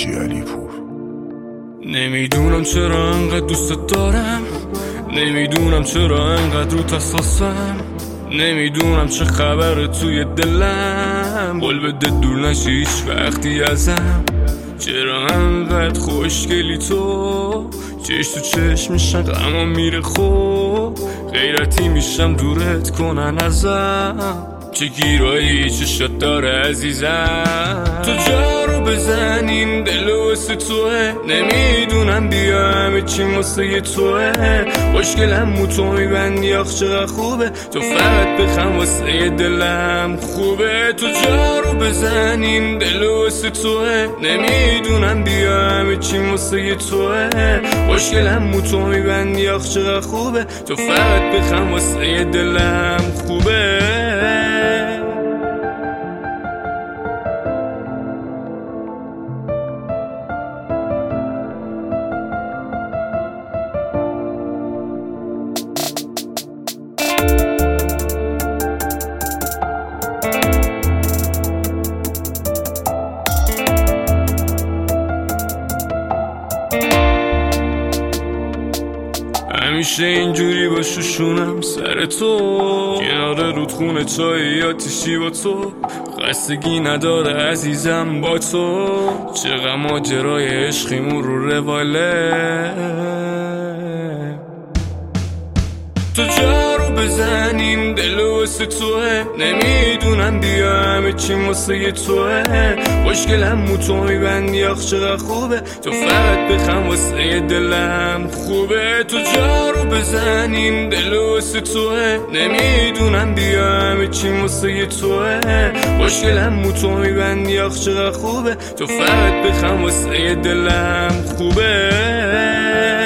حاجی علی پور. نمیدونم چرا انقدر دوست دارم، نمیدونم چرا انقدر رو حساسم، نمیدونم چه خبره توی دلم، قول بده دور نشی هیچ وقتی ازم. چرا انقدر خوشگلی تو، چش تو چش میشن غمم میره خوب، غیرتی میشم دورت کنن ازم. چه گیرایی چشات داره عزیزم، تو جا رو بزنین دل واسه توه، نمیدونم بیا همه چی واسه توه. خوشگلم مو تو میبندی آخ چقدر خوبه، تو فقط بخم واسه دلم خوبه. تو جا رو بزنین دل واسه توه، نمیدونم بیا همه چی واسه توه. خوشگلم مو تو میبندی آخ چقدر خوبه، تو فقط بخم واسه دلم خوبه. همیشه اینجوری با ششونم سر تو، کنار رودخونه چای آتیشی با تو، خستگی نداره عزیزم با تو. چقدر ماجرای عشقیمون رو رواله، تو جا رو بزنین دل واسه توه، نمیدونم بیا همه چی واسه توه. خوشگلم مو تو میبندی آخ چقدر خوبه، تو فقط بخم واسه دلم خوبه. تو جا رو بزنین دل واسه توه، نمیدونم بیا همه چی واسه توه. خوشگلم مو تو میبندی آخ چقدر خوبه، تو فقط بخم واسه دلم خوبه.